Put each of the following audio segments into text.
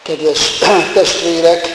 Kedves testvérek,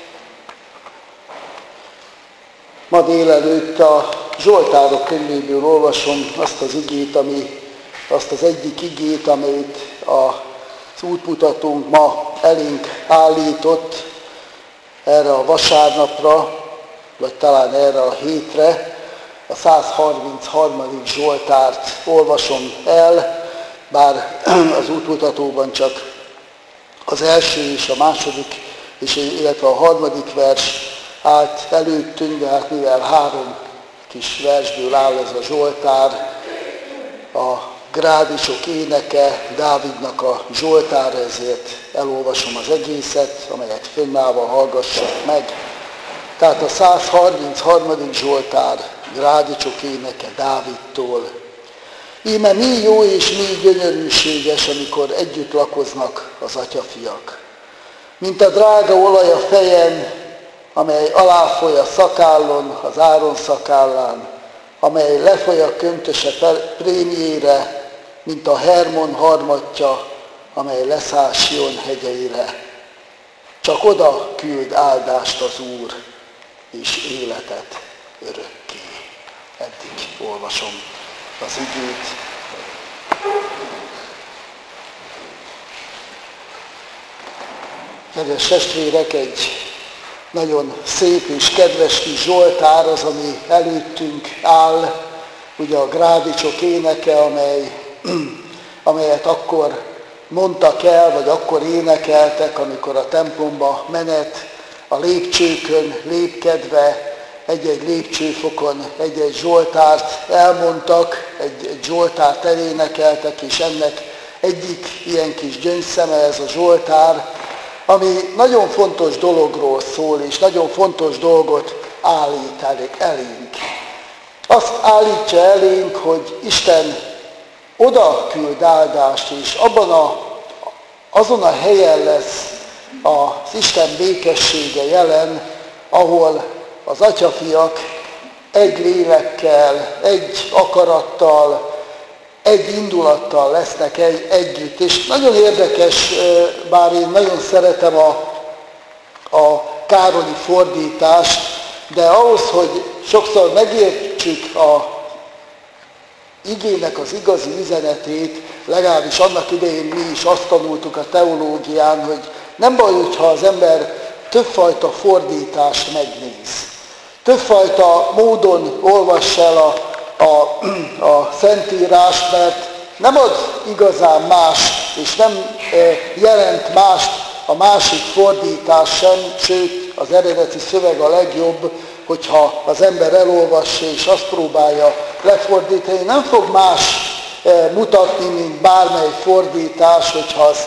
ma délelőtt a Zsoltárok könyvéből olvasom azt az egyik igét, amit az útmutatónk ma elénk állított erre a vasárnapra, vagy talán erre a hétre. A 133. Zsoltárt olvasom el, bár az útmutatóban csak az első és a második, illetve a harmadik vers állt előttünk, de hát mivel 3 kis versből áll ez a Zsoltár, a grádisok éneke, Dávidnak a Zsoltára, ezért elolvasom az egészet, amelyet fönnállva hallgassak meg. Tehát a 133. Zsoltár, grádisok éneke Dávidtól. Íme mi jó és mi gyönyörűséges, amikor együtt lakoznak az atyafiak. Mint a drága olaj a fejen, amely aláfoly a szakállon, az Áron szakállán, amely lefoly a köntöse prémjére, mint a Hermon harmatja, amely leszáll Sion hegyeire. Csak oda küld áldást az Úr, és életet örökké. Eddig olvasom az igét. Kedves testvérek, egy nagyon szép és kedves kis Zsoltár az, ami előttünk áll, ugye a grádisok éneke, amelyet akkor mondtak el, vagy akkor énekeltek, amikor a templomba menet, a lépcsőkön lépkedve, egy-egy lépcsőfokon egy-egy Zsoltárt elmondtak, egy Zsoltárt elénekeltek, és ennek egyik ilyen kis gyöngyszeme ez a Zsoltár, ami nagyon fontos dologról szól, és nagyon fontos dolgot állít elénk. Azt állítja elénk, hogy Isten oda küld áldást, és azon a helyen lesz az Isten békessége jelen, ahol az atyafiak egy lélekkel, egy akarattal, egy indulattal lesznek együtt. És nagyon érdekes, bár én nagyon szeretem a Károlyi fordítást, de ahhoz, hogy sokszor megértsük a igének az igazi üzenetét, legalábbis annak idején mi is azt tanultuk a teológián, hogy nem baj, hogyha az ember többfajta fordítást megnéz. Többfajta módon olvass el a Szentírást, mert nem ad igazán más, és nem jelent mást a másik fordítás sem, sőt az eredeti szöveg a legjobb, hogyha az ember elolvassa és azt próbálja lefordítani. Nem fog más mutatni, mint bármely fordítás, hogyha azt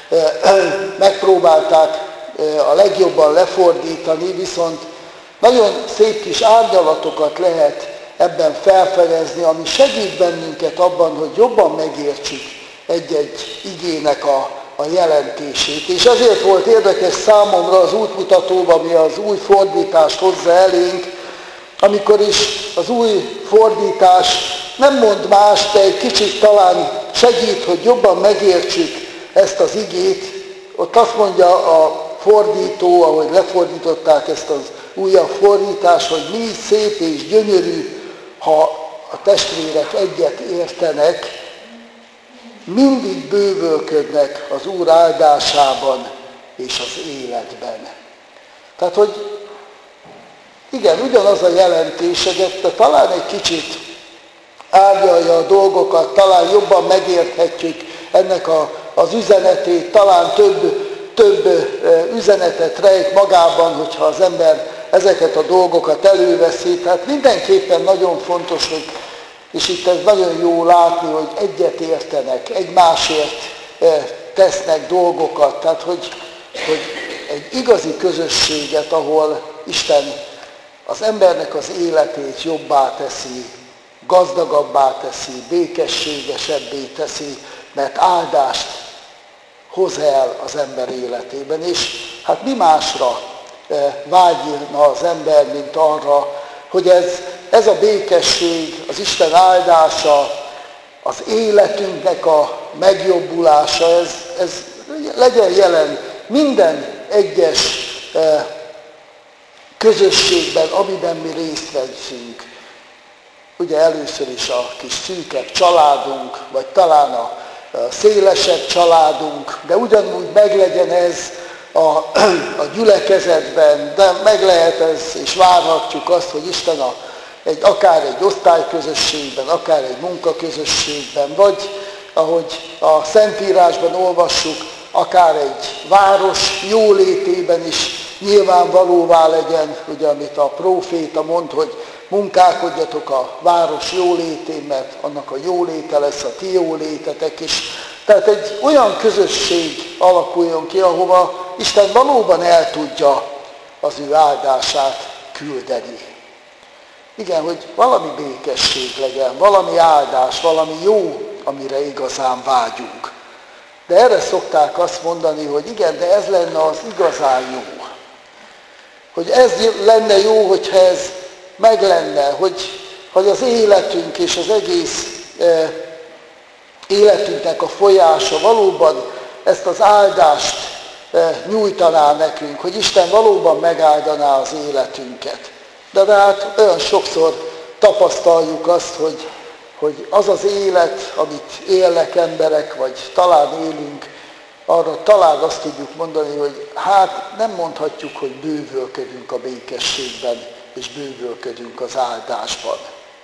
megpróbálták a legjobban lefordítani, viszont nagyon szép kis árnyalatokat lehet ebben felfedezni, ami segít bennünket abban, hogy jobban megértsük egy-egy igének a jelentését. És ezért volt érdekes számomra az útmutatóban, ami az új fordítást hozza elénk, amikor is az új fordítás nem mond más, de egy kicsit talán segít, hogy jobban megértsük ezt az igét. Ott azt mondja a fordító, ahogy lefordították ezt az újabb fordítást, hogy mi szép és gyönyörű, ha a testvérek egyet értenek, mindig bővölködnek az Úr áldásában és az életben. Tehát, hogy igen, ugyanaz a jelentés, de talán egy kicsit árnyalja a dolgokat, talán jobban megérthetjük ennek az üzenetét, talán több üzenetet rejt magában, hogyha az ember ezeket a dolgokat előveszi. Tehát mindenképpen nagyon fontos, hogy, és itt ez nagyon jó látni, hogy egyet értenek, egymásért tesznek dolgokat. Tehát, hogy egy igazi közösséget, ahol Isten az embernek az életét jobbá teszi, gazdagabbá teszi, békességesebbé teszi, mert áldást hoz el az ember életében. És hát mi másra vágyna az ember, mint arra, hogy ez a békesség, az Isten áldása, az életünknek a megjobbulása, ez legyen jelen minden egyes közösségben, amiben mi részt veszünk. Ugye először is a kis szűkebb családunk, vagy talán a szélesebb családunk, de ugyanúgy meglegyen ez a gyülekezetben, de meg lehet ez, és várhatjuk azt, hogy Isten akár egy osztályközösségben, akár egy munkaközösségben, vagy ahogy a Szentírásban olvassuk, akár egy város jólétében is nyilvánvalóvá legyen, ugye amit a próféta mond, hogy munkálkodjatok a város jólétén, mert annak a jóléte lesz a ti jólétetek is. Tehát egy olyan közösség alakuljon ki, ahova Isten valóban el tudja az ő áldását küldeni. Igen, hogy valami békesség legyen, valami áldás, valami jó, amire igazán vágyunk. De erre szokták azt mondani, hogy igen, de ez lenne az igazán jó. Hogy ez lenne jó, hogyha ez meg lenne, hogy az életünk és az egész életünknek a folyása valóban ezt az áldást nyújtaná nekünk, hogy Isten valóban megáldaná az életünket. De hát olyan sokszor tapasztaljuk azt, hogy az az élet, amit élnek emberek, vagy talán élünk, arra talán azt tudjuk mondani, hogy hát nem mondhatjuk, hogy bővölködünk a békességben, és bővölködünk az áldásban.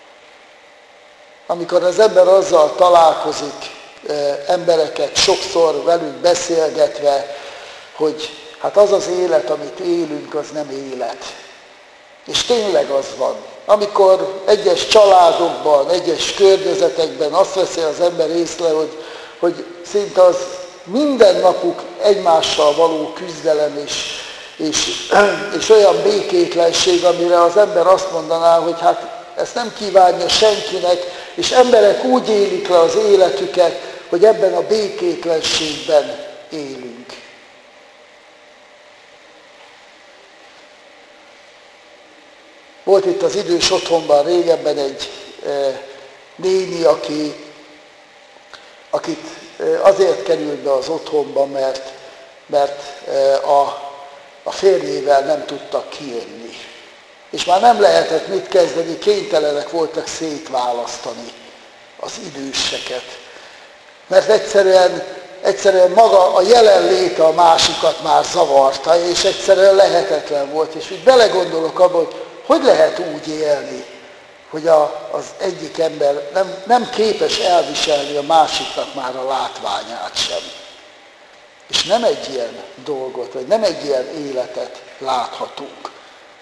Amikor az ember azzal találkozik, embereket sokszor velük beszélgetve, hogy hát az az élet, amit élünk, az nem élet. És tényleg az van. Amikor egyes családokban, egyes környezetekben azt veszi az ember észre, hogy szinte az minden napuk egymással való küzdelem és olyan békétlenség, amire az ember azt mondaná, hogy hát ezt nem kívánja senkinek, és emberek úgy élik le az életüket, hogy ebben a békétlenségben élünk. Volt itt az idős otthonban régebben egy néni, akit azért került be az otthonba, mert a férjével nem tudtak kijönni. És már nem lehetett mit kezdeni, kénytelenek voltak szétválasztani az időseket. Mert egyszerűen maga a jelenléte a másikat már zavarta, és egyszerűen lehetetlen volt. És úgy belegondolok abba, hogy lehet úgy élni, hogy az egyik ember nem képes elviselni a másiknak már a látványát sem. És nem egy ilyen dolgot, vagy nem egy ilyen életet láthatunk.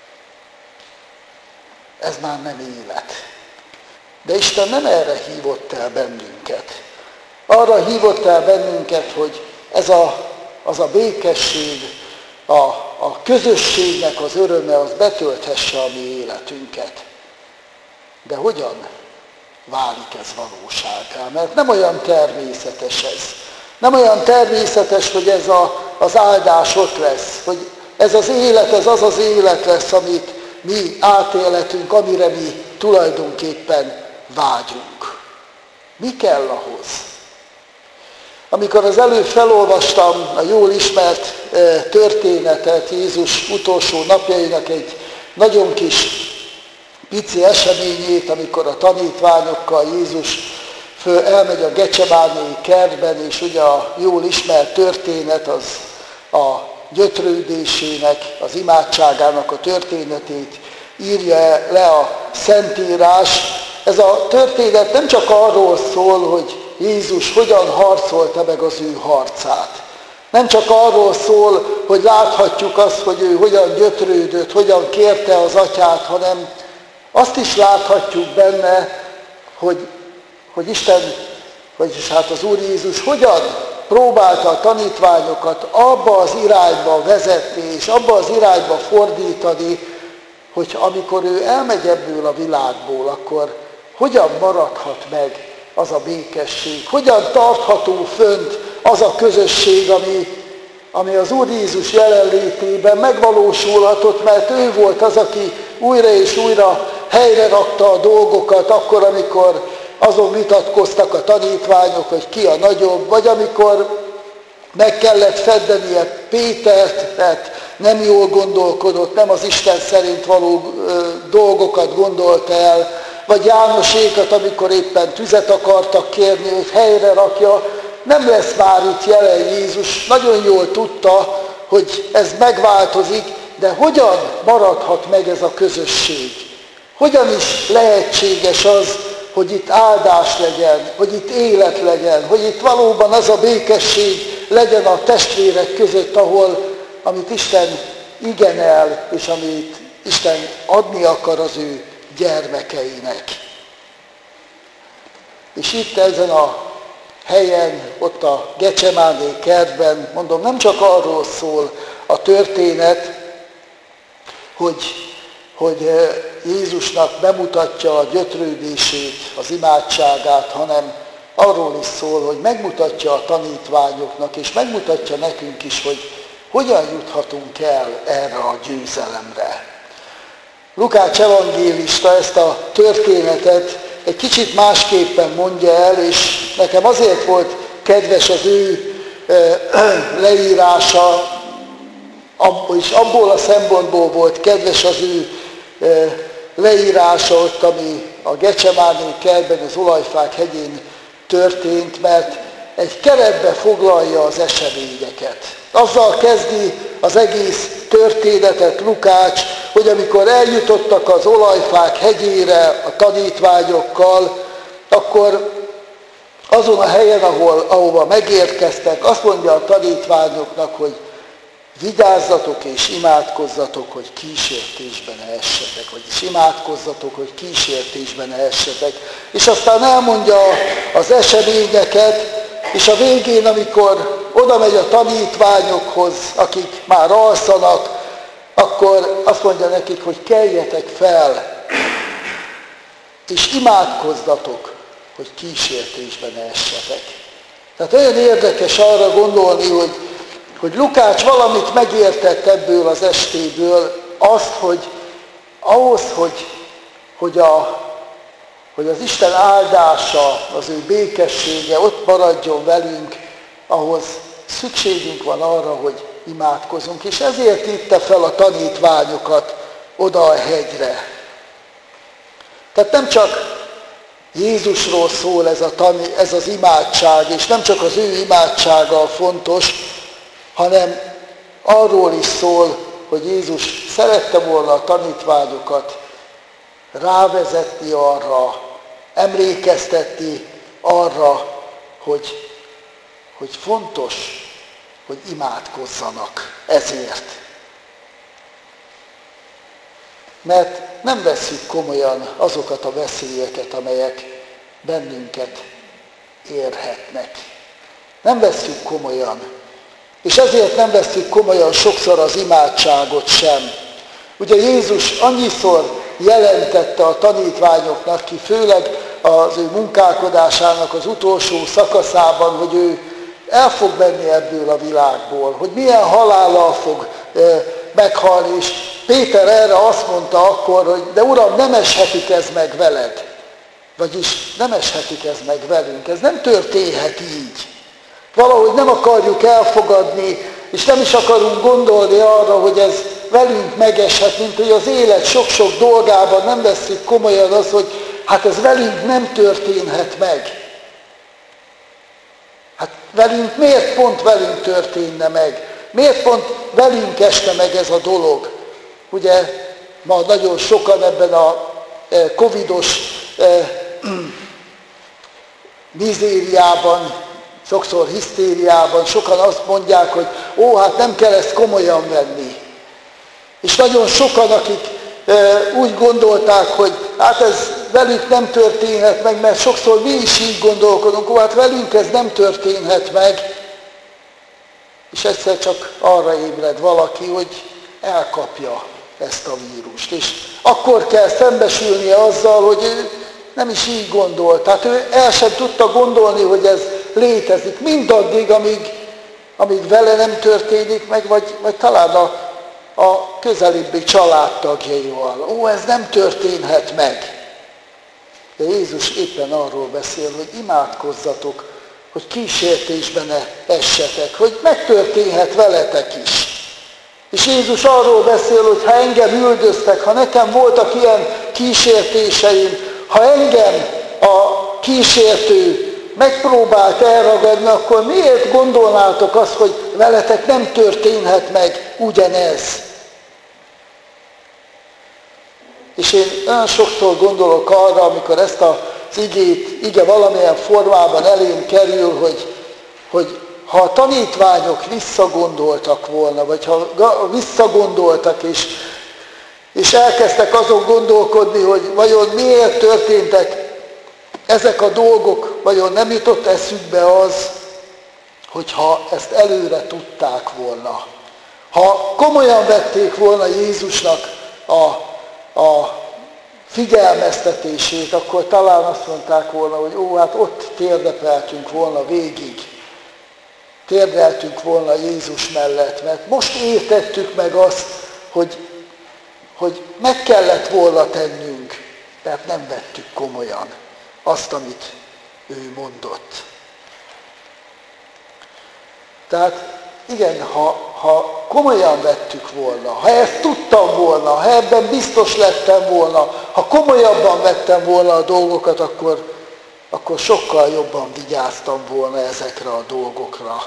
Ez már nem élet. De Isten nem erre hívott el bennünket. Arra hívott el bennünket, hogy ez az a békesség, a közösségnek az öröme, az betölthesse a mi életünket. De hogyan válik ez valósággá? Mert nem olyan természetes ez. Nem olyan természetes, hogy ez az áldás ott lesz, hogy ez az élet, ez az az élet lesz, amit mi átélhetünk, amire mi tulajdonképpen vágyunk. Mi kell ahhoz? Amikor az előbb felolvastam a jól ismert történetet, Jézus utolsó napjainak egy nagyon kis pici eseményét, amikor a tanítványokkal Jézus elmegy a Gecsemánéi kertben, és ugye a jól ismert történet az a gyötrődésének, az imádságának a történetét írja le a Szentírás. Ez a történet nem csak arról szól, hogy Jézus hogyan harcolta meg az ő harcát. Nem csak arról szól, hogy láthatjuk azt, hogy ő hogyan gyötrődött, hogyan kérte az atyát, hanem azt is láthatjuk benne, hogy Isten, vagyis hát az Úr Jézus hogyan próbálta a tanítványokat abba az irányba vezetni, és abba az irányba fordítani, hogy amikor ő elmegy ebből a világból, akkor hogyan maradhat meg az a békesség, hogyan tartható fönt az a közösség, ami az Úr Jézus jelenlétében megvalósulhatott, mert ő volt az, aki újra és újra helyre rakta a dolgokat, akkor, amikor azon vitatkoztak a tanítványok, hogy ki a nagyobb, vagy amikor meg kellett feddenie Pétert, mert nem jól gondolkodott, nem az Isten szerint való dolgokat gondolt el, vagy Jánosékat, amikor éppen tüzet akartak kérni, hogy helyre rakja, nem lesz már itt jelen Jézus. Nagyon jól tudta, hogy ez megváltozik, de hogyan maradhat meg ez a közösség? Hogyan is lehetséges az, hogy itt áldás legyen, hogy itt élet legyen, hogy itt valóban az a békesség legyen a testvérek között, amit Isten igenel, és amit Isten adni akar az ő gyermekeinek. És itt ezen a helyen, ott a Gecsemáné kertben, mondom, nem csak arról szól a történet, hogy Jézusnak bemutatja a gyötrődését, az imádságát, hanem arról is szól, hogy megmutatja a tanítványoknak, és megmutatja nekünk is, hogy hogyan juthatunk el erre a győzelemre. Lukács evangélista ezt a történetet egy kicsit másképpen mondja el, és nekem azért volt kedves az ő leírása, és abból a szempontból volt kedves az ő leírása ott, ami a Gecsemáné kertben, az Olajfák hegyén történt, mert egy keretbe foglalja az eseményeket. Azzal kezdi az egész történetet Lukács, hogy amikor eljutottak az Olajfák hegyére a tanítványokkal, akkor azon a helyen, ahova megérkeztek, azt mondja a tanítványoknak, hogy vigyázzatok és imádkozzatok, hogy kísértésben ne essetek, vagyis imádkozzatok, hogy kísértésben ne essetek. És aztán elmondja az eseményeket, és a végén, amikor oda megy a tanítványokhoz, akik már alszanak, akkor azt mondja nekik, hogy keljetek fel, és imádkozzatok, hogy kísértésben ne essetek. Tehát olyan érdekes arra gondolni, hogy Lukács valamit megértett ebből az estéből, azt, hogy ahhoz, hogy az Isten áldása, az ő békessége ott maradjon velünk, ahhoz szükségünk van arra, hogy imádkozunk. És ezért vitte fel a tanítványokat oda a hegyre. Tehát nem csak Jézusról szól ez az imádság, és nem csak az ő imádsága fontos, hanem arról is szól, hogy Jézus szerette volna a tanítványokat rávezetni arra, emlékeztetni arra, hogy fontos, hogy imádkozzanak ezért. Mert nem vesszük komolyan azokat a veszélyeket, amelyek bennünket érhetnek. Nem vesszük komolyan. És ezért nem vesszük komolyan sokszor az imádságot sem. Ugye Jézus annyiszor jelentette a tanítványoknak ki, főleg az ő munkálkodásának az utolsó szakaszában, hogy ő el fog menni ebből a világból, hogy milyen halállal fog meghalni, és Péter erre azt mondta akkor, hogy de Uram, nem eshetik ez meg veled. Vagyis nem eshetik ez meg velünk, ez nem történhet így. Valahogy nem akarjuk elfogadni, és nem is akarunk gondolni arra, hogy ez velünk megeshet, mint hogy az élet sok-sok dolgában nem vesszük komolyan az, hogy hát ez velünk nem történhet meg. Hát miért pont velünk történne meg? Miért pont velünk esne meg ez a dolog? Ugye ma nagyon sokan ebben a covidos mizériában, sokszor hisztériában, sokan azt mondják, hogy hát nem kell ezt komolyan venni. És nagyon sokan, akik úgy gondolták, hogy hát ez velük nem történhet meg, mert sokszor mi is így gondolkodunk, hát velünk ez nem történhet meg. És egyszer csak arra ébred valaki, hogy elkapja ezt a vírust. És akkor kell szembesülnie azzal, hogy ő nem is így gondolt. Tehát ő el sem tudta gondolni, hogy ez létezik. Mindaddig, amíg vele nem történik meg, vagy talán a közelebbi családtagjaival. Ez nem történhet meg. De Jézus éppen arról beszél, hogy imádkozzatok, hogy kísértésbe ne essetek, hogy megtörténhet veletek is. És Jézus arról beszél, hogy ha engem üldöztek, ha nekem voltak ilyen kísértéseim, ha engem a kísértő megpróbált elragadni, akkor miért gondolnátok azt, hogy veletek nem történhet meg ugyanez? És én olyan sokszor gondolok arra, amikor ezt az ige valamilyen formában elém kerül, hogy ha a tanítványok visszagondoltak volna, vagy ha visszagondoltak és elkezdtek azon gondolkodni, hogy vajon miért történtek ezek a dolgok, vajon nem jutott eszükbe az, hogyha ezt előre tudták volna. Ha komolyan vették volna Jézusnak a figyelmeztetését, akkor talán azt mondták volna, hogy hát ott térdepeltünk volna végig. Térdeltünk volna Jézus mellett, mert most értettük meg azt, hogy meg kellett volna tennünk, mert nem vettük komolyan azt, amit ő mondott. Tehát igen, ha komolyan vettük volna, ha ezt tudtam volna, ha ebben biztos lettem volna, ha komolyabban vettem volna a dolgokat, akkor sokkal jobban vigyáztam volna ezekre a dolgokra.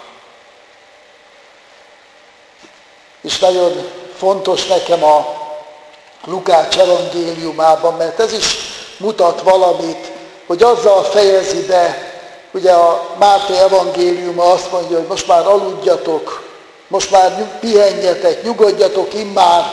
És nagyon fontos nekem a Lukács evangéliumában, mert ez is mutat valamit, hogy azzal fejezi be, ugye a Máté evangéliuma azt mondja, hogy most már aludjatok, most már pihenjetek, nyugodjatok immár.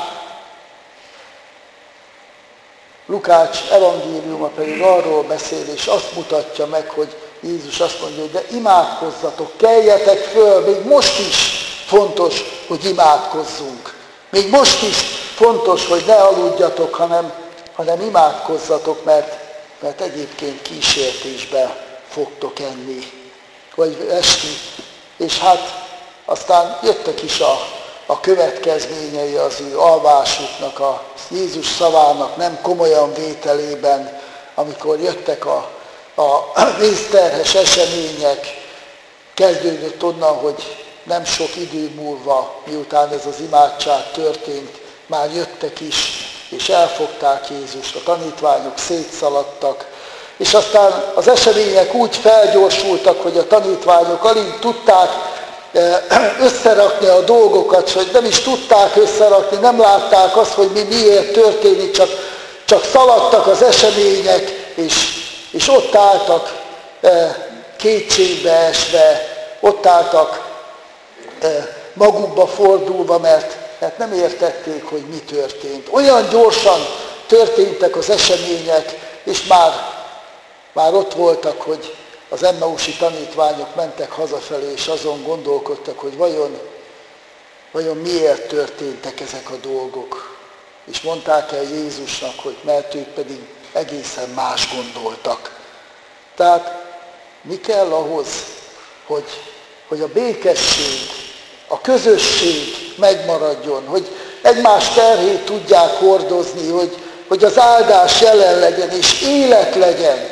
Lukács evangéliuma pedig arról beszél, és azt mutatja meg, hogy Jézus azt mondja, hogy de imádkozzatok, keljetek föl, még most is fontos, hogy imádkozzunk. Még most is fontos, hogy ne aludjatok, hanem imádkozzatok, mert egyébként kísértésbe fogtok esni. És hát aztán jöttek is a következményei az ő alvásuknak, a Jézus szavának nem komolyan vételében, amikor jöttek a vészterhes események, kezdődött onnan, hogy nem sok idő múlva, miután ez az imádság történt, már jöttek is, és elfogták Jézust, a tanítványok szétszaladtak, és aztán az események úgy felgyorsultak, hogy a tanítványok alig tudták összerakni a dolgokat, hogy nem is tudták összerakni, nem látták azt, hogy miért történik, csak szaladtak az események, és ott álltak kétségbe esve, ott álltak magukba fordulva, mert nem értették, hogy mi történt. Olyan gyorsan történtek az események, és már ott voltak, hogy az emmausi tanítványok mentek hazafelé, és azon gondolkodtak, hogy vajon miért történtek ezek a dolgok. És mondták el Jézusnak, hogy mert ők pedig egészen más gondoltak. Tehát mi kell ahhoz, hogy a békesség, a közösség megmaradjon, hogy egymás terhét tudják hordozni, hogy az áldás jelen legyen és élet legyen.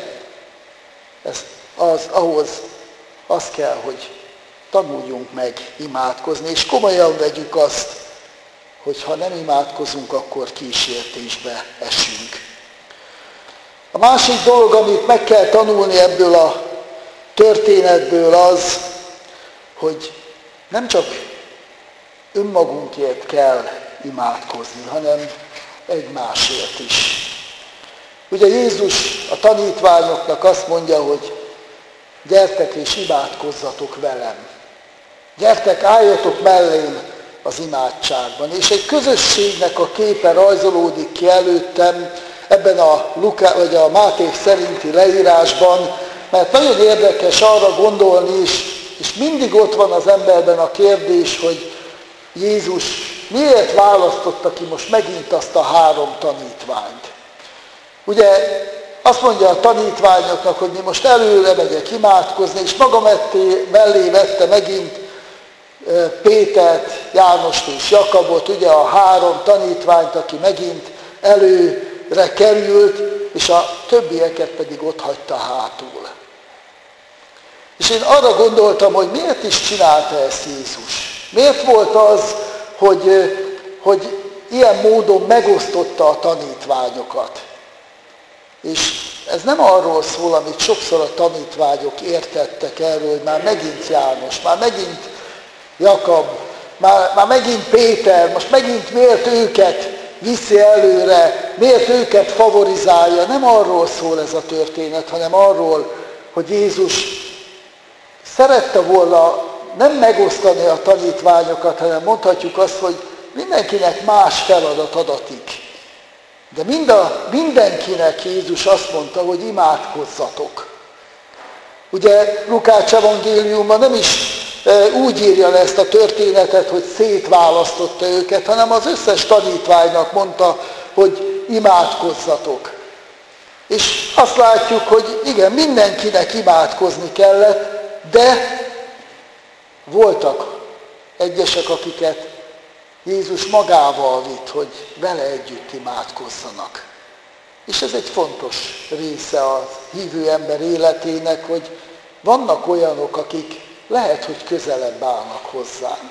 Ahhoz az kell, hogy tanuljunk meg imádkozni, és komolyan vegyük azt, hogy ha nem imádkozunk, akkor kísértésbe esünk. A másik dolog, amit meg kell tanulni ebből a történetből az, hogy nem csak önmagunkért kell imádkozni, hanem egymásért is. Ugye Jézus a tanítványoknak azt mondja, hogy gyertek és imádkozzatok velem. Gyertek, álljatok mellém az imádságban. És egy közösségnek a képe rajzolódik ki előttem ebben a Máté szerinti leírásban, mert nagyon érdekes arra gondolni is, és mindig ott van az emberben a kérdés, hogy Jézus miért választotta ki most megint azt a 3 tanítványt. Ugye azt mondja a tanítványoknak, hogy mi most előre megyek imádkozni, és maga mellé vette megint Pétert, Jánost és Jakabot, ugye a 3 tanítványt, aki megint előre került, és a többieket pedig ott hagyta hátul. És én arra gondoltam, hogy miért is csinálta ezt Jézus. Miért volt az, hogy ilyen módon megosztotta a tanítványokat. És ez nem arról szól, amit sokszor a tanítványok értettek erről, hogy már megint János, már megint Jakab, már megint Péter, most megint miért őket viszi előre, miért őket favorizálja. Nem arról szól ez a történet, hanem arról, hogy Jézus szerette volna nem megosztani a tanítványokat, hanem mondhatjuk azt, hogy mindenkinek más feladat adatik. De mindenkinek Jézus azt mondta, hogy imádkozzatok. Ugye Lukács evangéliuma nem is úgy írja le ezt a történetet, hogy szétválasztotta őket, hanem az összes tanítványnak mondta, hogy imádkozzatok. És azt látjuk, hogy igen, mindenkinek imádkozni kellett, de voltak egyesek, akiket Jézus magával vitt, hogy vele együtt imádkozzanak. És ez egy fontos része a hívő ember életének, hogy vannak olyanok, akik lehet, hogy közelebb állnak hozzánk.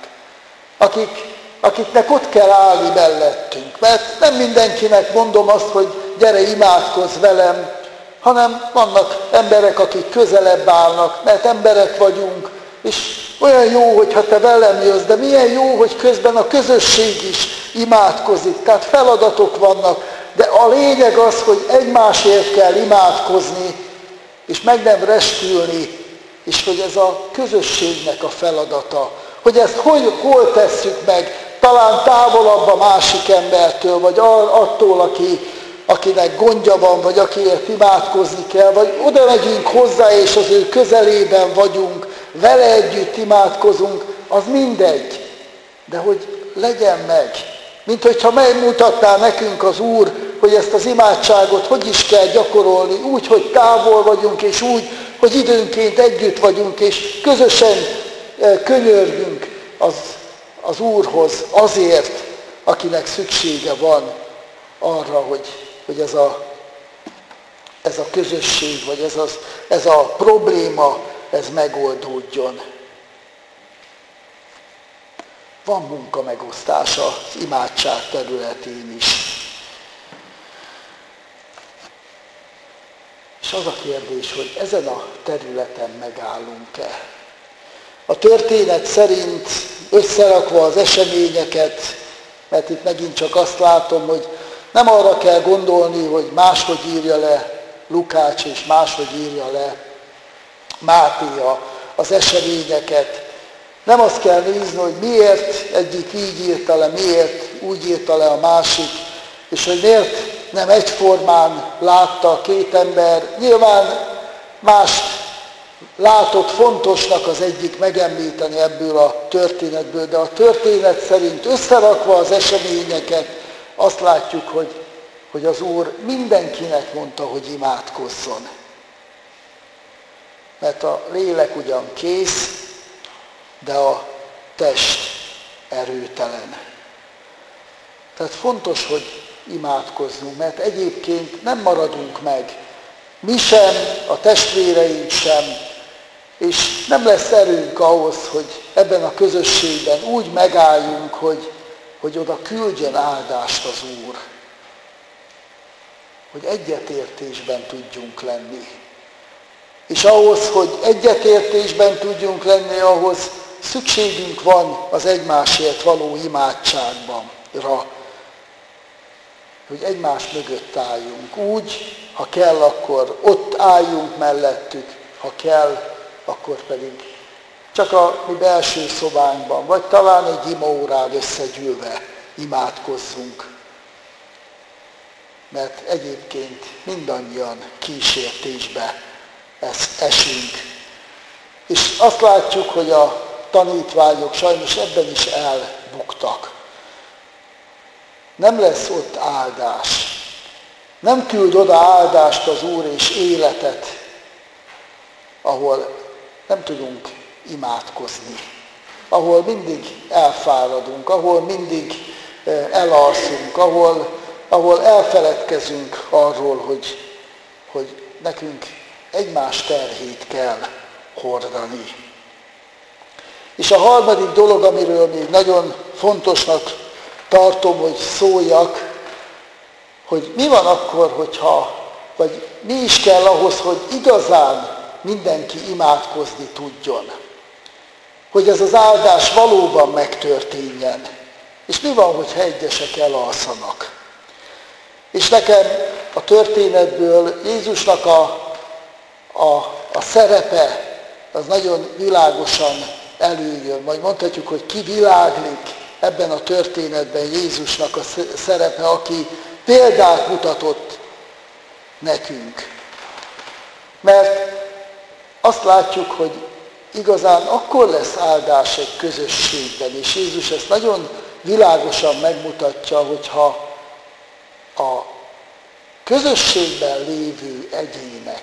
Akiknek ott kell állni mellettünk. Mert nem mindenkinek mondom azt, hogy gyere imádkozz velem, hanem vannak emberek, akik közelebb állnak, mert emberek vagyunk, és olyan jó, hogyha te velem jössz, de milyen jó, hogy közben a közösség is imádkozik. Tehát feladatok vannak, de a lényeg az, hogy egymásért kell imádkozni, és meg nem reskülni, és hogy ez a közösségnek a feladata. Hogy ezt hol tesszük meg, talán távolabb a másik embertől, vagy attól, akinek gondja van, vagy akiért imádkozni kell, vagy oda megyünk hozzá, és az ő közelében vagyunk, vele együtt imádkozunk, az mindegy. De hogy legyen meg. Mint hogyha megmutatná nekünk az Úr, hogy ezt az imádságot hogy is kell gyakorolni, úgy, hogy távol vagyunk, és úgy, hogy időnként együtt vagyunk, és közösen könyörgünk az Úrhoz azért, akinek szüksége van arra, hogy ez a közösség, vagy ez a probléma, ez megoldódjon. Van munkamegosztás az imádság területén is. És az a kérdés, hogy ezen a területen megállunk-e? A történet szerint összerakva az eseményeket, mert itt megint csak azt látom, hogy nem arra kell gondolni, hogy máshogy írja le Lukács, és máshogy írja le Máté az eseményeket. Nem azt kell nézni, hogy miért egyik így írta le, miért úgy írta le a másik, és hogy miért nem egyformán látta a két ember. Nyilván mást látott fontosnak az egyik megemlíteni ebből a történetből, de a történet szerint összerakva az eseményeket, azt látjuk, hogy az Úr mindenkinek mondta, hogy imádkozzon. Mert a lélek ugyan kész, de a test erőtelen. Tehát fontos, hogy imádkozzunk, mert egyébként nem maradunk meg. Mi sem, a testvéreink sem, és nem lesz erőnk ahhoz, hogy ebben a közösségben úgy megálljunk, hogy oda küldjön áldást az Úr. Hogy egyetértésben tudjunk lenni. És ahhoz, hogy egyetértésben tudjunk lenni, ahhoz szükségünk van az egymásért való imádságban. Hogy egymás mögött álljunk. Úgy, ha kell, akkor ott álljunk mellettük, ha kell, akkor pedig csak a mi belső szobánkban, vagy talán egy imaórán összegyűlve imádkozzunk. Mert egyébként mindannyian kísértésbe esünk. És azt látjuk, hogy a tanítványok sajnos ebben is elbuktak. Nem lesz ott áldás. Nem küld oda áldást az Úr és életet, ahol nem tudunk imádkozni. Ahol mindig elfáradunk, ahol mindig elalszunk, ahol elfeledkezünk arról, hogy nekünk egymás terhét kell hordani. És a harmadik dolog, amiről még nagyon fontosnak tartom, hogy szóljak, hogy mi van akkor, vagy mi is kell ahhoz, hogy igazán mindenki imádkozni tudjon. Hogy ez az áldás valóban megtörténjen. És mi van, hogyha egyesek elalszanak? És nekem a történetből Jézusnak a szerepe az nagyon világosan előjön. Majd mondhatjuk, hogy kiviláglik ebben a történetben Jézusnak a szerepe, aki példát mutatott nekünk. Mert azt látjuk, hogy igazán akkor lesz áldás egy közösségben, és Jézus ezt nagyon világosan megmutatja, hogyha a közösségben lévő egyének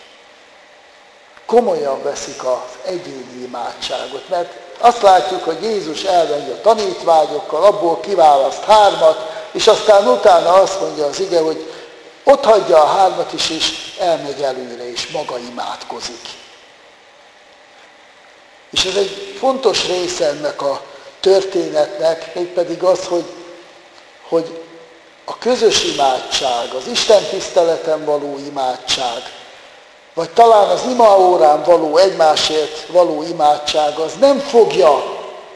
komolyan veszik az egyéni imádságot. Mert azt látjuk, hogy Jézus elmegy a tanítványokkal, abból kiválaszt 3, és aztán utána azt mondja az ige, hogy ott hagyja a 3 is, és elmegy előre, és maga imádkozik. És ez egy fontos része ennek a történetnek, mégpedig az, hogy a közös imádság, az Isten tiszteleten való imádság, vagy talán az imaórán való, egymásért való imádság, az nem fogja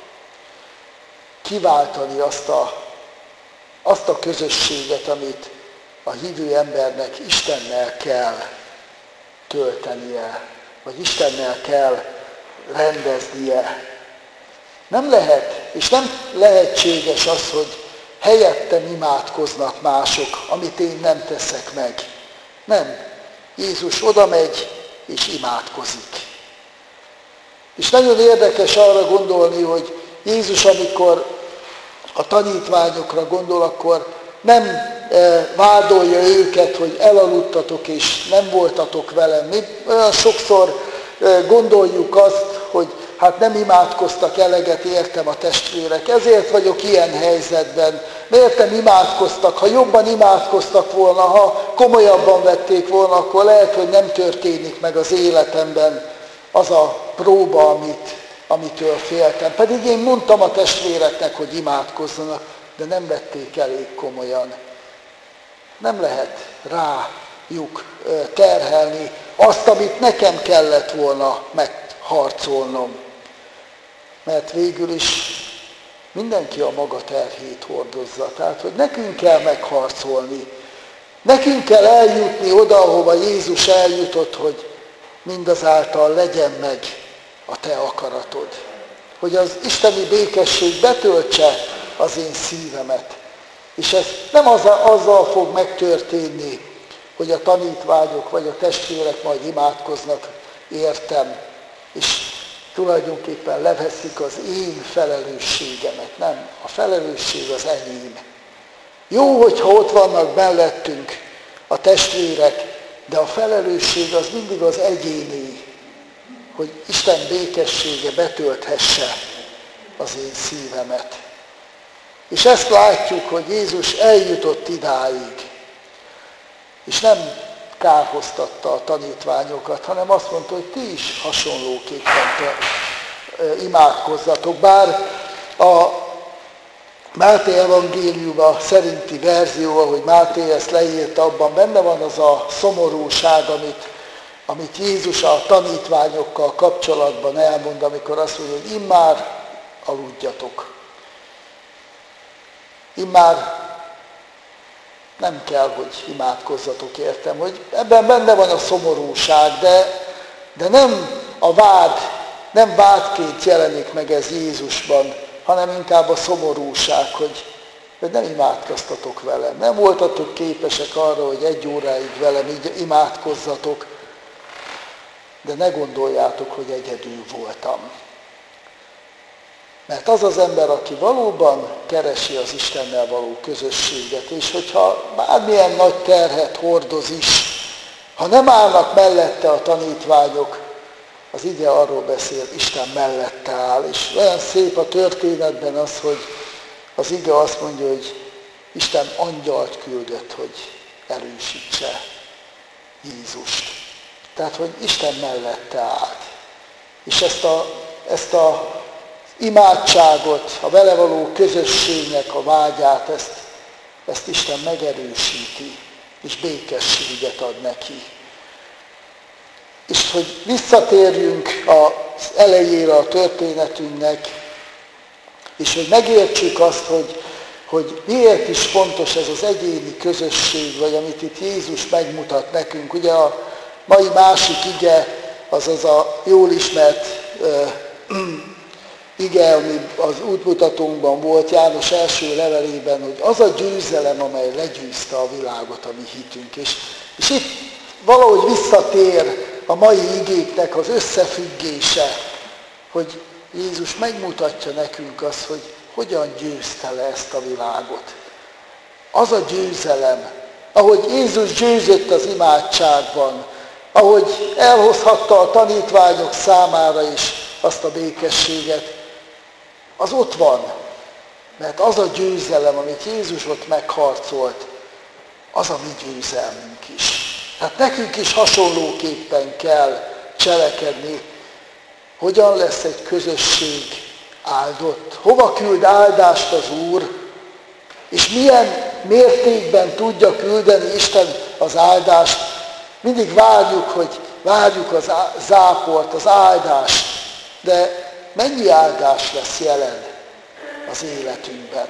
kiváltani azt a közösséget, amit a hívő embernek Istennel kell töltenie, vagy Istennel kell rendeznie. Nem lehet, és nem lehetséges az, hogy helyettem imádkoznak mások, amit én nem teszek meg. Nem. Jézus oda megy, és imádkozik. És nagyon érdekes arra gondolni, hogy Jézus, amikor a tanítványokra gondol, akkor nem vádolja őket, hogy elaludtatok és nem voltatok velem. Mi olyan sokszor gondoljuk azt, hogy hát nem imádkoztak eleget, értem a testvérek, ezért vagyok ilyen helyzetben. Miért nem imádkoztak? Ha jobban imádkoztak volna, ha komolyabban vették volna, akkor lehet, hogy nem történik meg az életemben az a próba, amitől féltem. Pedig én mondtam a testvéreknek, hogy imádkozzanak, de nem vették elég komolyan. Nem lehet rájuk terhelni azt, amit nekem kellett volna megharcolnom. Mert végül is mindenki a maga terhét hordozza. Tehát, hogy nekünk kell megharcolni. Nekünk kell eljutni oda, ahova Jézus eljutott, hogy mindazáltal legyen meg a te akaratod. Hogy az isteni békesség betöltse az én szívemet. És ez nem azzal fog megtörténni, hogy a tanítványok vagy a testvérek majd imádkoznak értem, és tulajdonképpen leveszik az én felelősségemet. Nem, a felelősség az enyém. Jó, hogyha ott vannak mellettünk a testvérek, de a felelősség az mindig az egyéné, hogy Isten békessége betölthesse az én szívemet. És ezt látjuk, hogy Jézus eljutott idáig, és nem kárhoztatta a tanítványokat, hanem azt mondta, hogy ti is hasonlóképpen imádkozzatok. Bár a Máté evangéliuma szerinti verzió, ahogy Máté ezt leírta, abban benne van az a szomorúság, amit Jézus a tanítványokkal kapcsolatban elmond, amikor azt mondja, hogy immár aludjatok. Immár nem kell, hogy imádkozzatok, értem, hogy ebben benne van a szomorúság, de nem a vád, nem vádként jelenik meg ez Jézusban, hanem inkább a szomorúság, hogy nem imádkoztatok velem. Nem voltatok képesek arra, hogy 1 óráig velem imádkozzatok, de ne gondoljátok, hogy egyedül voltam. Mert az az ember, aki valóban keresi az Istennel való közösséget, és hogyha bármilyen nagy terhet hordoz is, ha nem állnak mellette a tanítványok, az ige arról beszél, Isten mellette áll. És olyan szép a történetben az, hogy az ige azt mondja, hogy Isten angyalt küldött, hogy erősítse Jézust. Tehát, hogy Isten mellette állt. És ezt a imádságot, a vele való közösségnek a vágyát, ezt Isten megerősíti, és békességet ad neki. És hogy visszatérjünk az elejére a történetünknek, és hogy megértsük azt, hogy miért is fontos ez az egyéni közösség, vagy amit itt Jézus megmutat nekünk. Ugye a mai másik ige, azaz a jól ismert ige, ami az útmutatónkban volt, János első levelében, hogy az a győzelem, amely legyőzte a világot, a mi hitünk. És itt valahogy visszatér a mai igéknek az összefüggése, hogy Jézus megmutatja nekünk azt, hogy hogyan győzte le ezt a világot. Az a győzelem, ahogy Jézus győzött az imádságban, ahogy elhozhatta a tanítványok számára is azt a békességet, az ott van. Mert az a győzelem, amit Jézus ott megharcolt, az a mi győzelmünk is. Hát nekünk is hasonlóképpen kell cselekedni. Hogyan lesz egy közösség áldott? Hova küld áldást az Úr? És milyen mértékben tudja küldeni Isten az áldást? Mindig várjuk az záport, az áldást, de mennyi áldás lesz jelen az életünkben?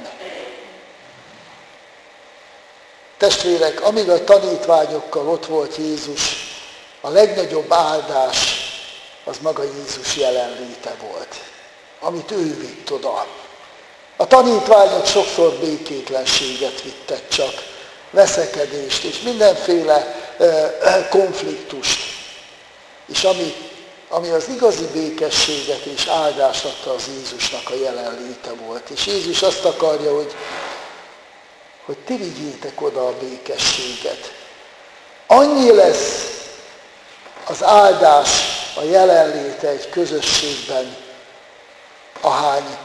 Testvérek, amíg a tanítványokkal ott volt Jézus, a legnagyobb áldás az maga Jézus jelenléte volt, amit ő vitt oda. A tanítványok sokszor békétlenséget vittek csak, veszekedést és mindenféle konfliktust. És ami az igazi békességet és áldást adta, az Jézusnak a jelenléte volt. És Jézus azt akarja, hogy ti vigyétek oda a békességet. Annyi lesz az áldás, a jelenléte egy közösségben, ahány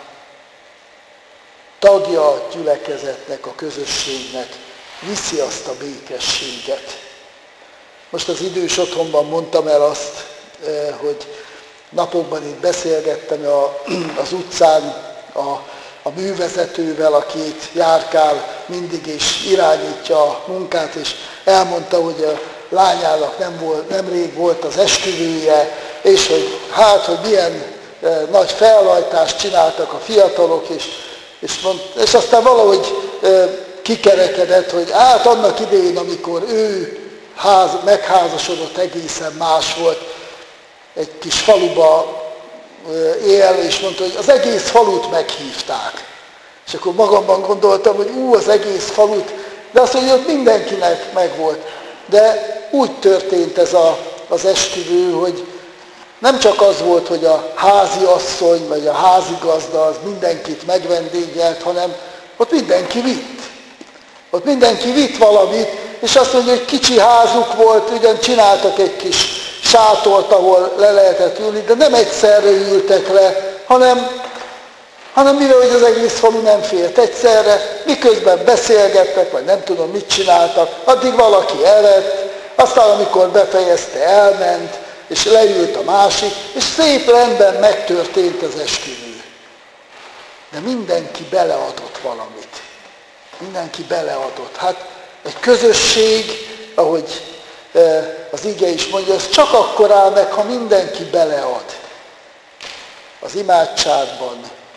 tagja a gyülekezetnek, a közösségnek viszi azt a békességet. Most az idős otthonban mondtam el azt, hogy napokban itt beszélgettem az utcán a művezetővel, aki itt járkál mindig és irányítja a munkát, és elmondta, hogy a lányának nemrég volt az esküvője, és hogy milyen nagy felhajtást csináltak a fiatalok, és aztán valahogy kikerekedett, hogy annak idején, amikor ő megházasodott, egészen más volt, egy kis faluba él, és mondta, hogy az egész falut meghívták. És akkor magamban gondoltam, hogy az egész falut, de azt mondja, hogy mindenkinek megvolt. De úgy történt ez az esküvő, hogy nem csak az volt, hogy a háziasszony vagy a házigazda az mindenkit megvendégelt, hanem ott mindenki vitt. Ott mindenki vitt valamit, és azt mondja, hogy kicsi házuk volt, ugyan csináltak egy kis sátort, ahol le lehetett ülni, de nem egyszerre ültek le, hanem mivel hogy az egész falu nem fért egyszerre, miközben beszélgettek, vagy nem tudom mit csináltak, addig valaki elvett, aztán amikor befejezte, elment, és leült a másik, és szép rendben megtörtént az esküvő. De mindenki beleadott valamit. Mindenki beleadott. Hát egy közösség, ahogy az ige is mondja, az csak akkor áll meg, ha mindenki belead. Az imádságban,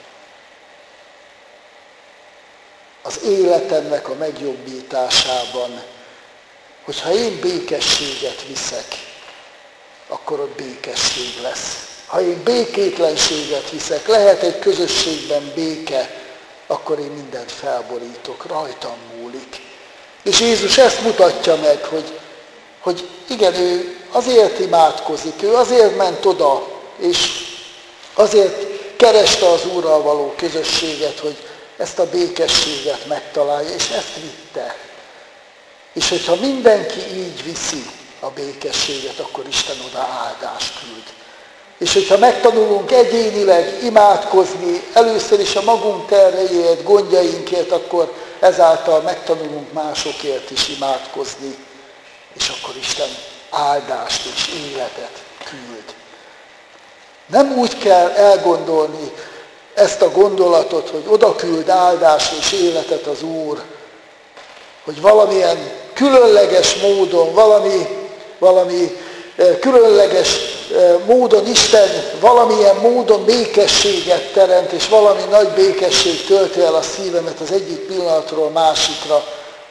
az életemnek a megjobbításában, hogyha én békességet viszek, akkor ott békesség lesz. Ha én békétlenséget viszek, lehet egy közösségben béke, akkor én mindent felborítok, rajtam múlik. És Jézus ezt mutatja meg, hogy igen, ő azért imádkozik, ő azért ment oda, és azért kereste az Úrral való közösséget, hogy ezt a békességet megtalálja, és ezt vitte. És hogyha mindenki így viszi a békességet, akkor Isten oda áldást küld. És hogyha megtanulunk egyénileg imádkozni, először is a magunk terheiért, gondjainkért, akkor ezáltal megtanulunk másokért is imádkozni, és akkor Isten áldást és életet küld. Nem úgy kell elgondolni ezt a gondolatot, hogy odaküld áldást és életet az Úr, hogy valamilyen különleges módon, valami különleges módon Isten valamilyen módon békességet teremt, és valami nagy békesség tölti el a szívemet az egyik pillanatról a másikra.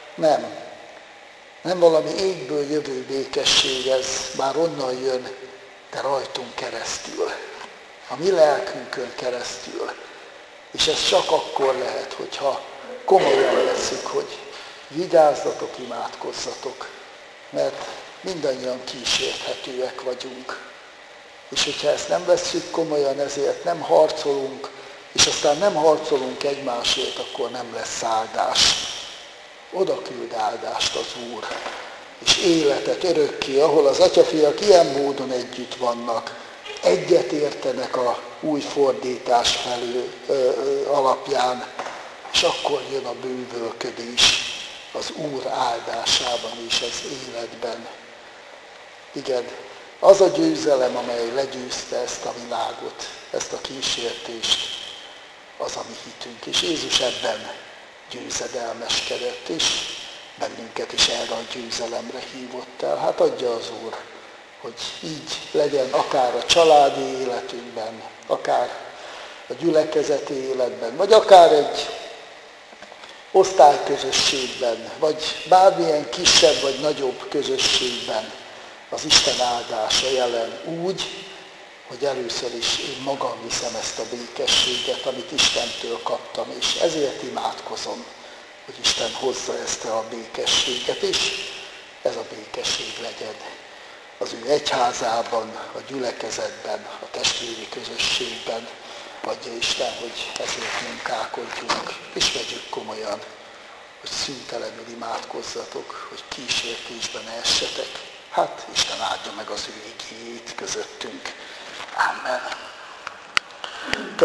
Nem valami égből jövő békesség ez, bár onnan jön, de rajtunk keresztül, a mi lelkünkön keresztül. És ez csak akkor lehet, hogyha komolyan veszük, hogy vigyázzatok, imádkozzatok, mert mindannyian kísérthetőek vagyunk. És hogyha ezt nem vesszük komolyan, ezért nem harcolunk, és aztán nem harcolunk egymásért, akkor nem lesz áldás. Oda küld áldást az Úr, és életet örökké, ahol az atyafiak ilyen módon együtt vannak, egyet értenek a új fordítás alapján, és akkor jön a bővölködés az Úr áldásában és az életben. Igen, az a győzelem, amely legyőzte ezt a világot, ezt a kísértést, az a mi hitünk. És Jézus ebben győzedelmeskedett, és bennünket is erre a győzelemre hívott el. Hát adja az Úr, hogy így legyen akár a családi életünkben, akár a gyülekezeti életben, vagy akár egy osztályközösségben, vagy bármilyen kisebb vagy nagyobb közösségben az Isten áldása jelen úgy, hogy először is én magam viszem ezt a békességet, amit Istentől kaptam, és ezért imádkozom, hogy Isten hozza ezt a békességet, és ez a békesség legyen az ő egyházában, a gyülekezetben, a testvéri közösségben. Adja Isten, hogy ezért munkálkodjunk, és vegyük komolyan, hogy szüntelenül imádkozzatok, hogy kísértésben ne essetek. Hát Isten áldja meg az ő igéjét közöttünk. Amen.